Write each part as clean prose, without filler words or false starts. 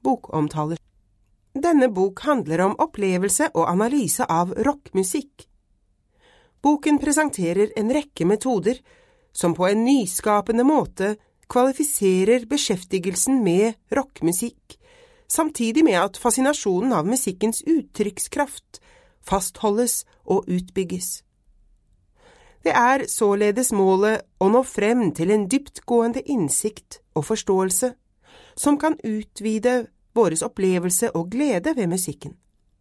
Bokomtaler. Denne bok handler om opplevelse og analyse av rockmusikk. Boken presenterer en rekke metoder som på en nyskapende måte kvalifiserer beskjeftigelsen med rockmusikk, samtidig med at fascinasjonen av musikkens uttrykkskraft fastholdes og utbygges. Det er således målet å nå frem til en dyptgående innsikt og forståelse som kan utvide våres opplevelse og glede ved musikken.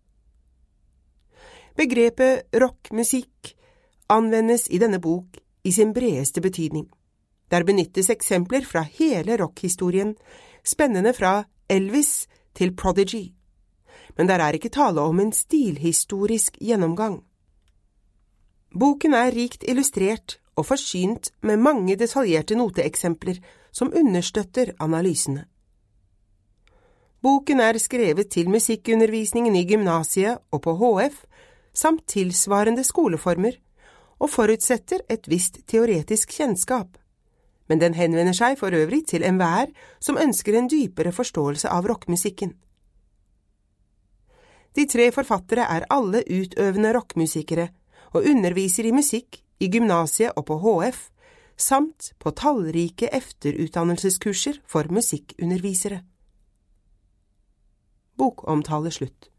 Begrepet rockmusikk anvendes i denne bok i sin bredeste betydning. Der benyttes eksempler fra hele rockhistorien, spennende fra Elvis til Prodigy. Men der er ikke tale om en stilhistorisk gjennomgang. Boken er rikt illustrert og forsynt med mange detaljerte noteeksempler som understøtter analysene. Boken er skrevet til musikkundervisningen i gymnasiet og på HF, samt tilsvarende skoleformer, og forutsetter et visst teoretisk kjennskap. Men den henvender seg for øvrig til enhver som ønsker en dypere forståelse av rockmusikken. De 3 forfattere er alle utøvende rockmusikere, og underviser i musikk i gymnasiet og på HF, samt på tallrike efterutdannelseskurser for musikkundervisere. Bokomtale slutt.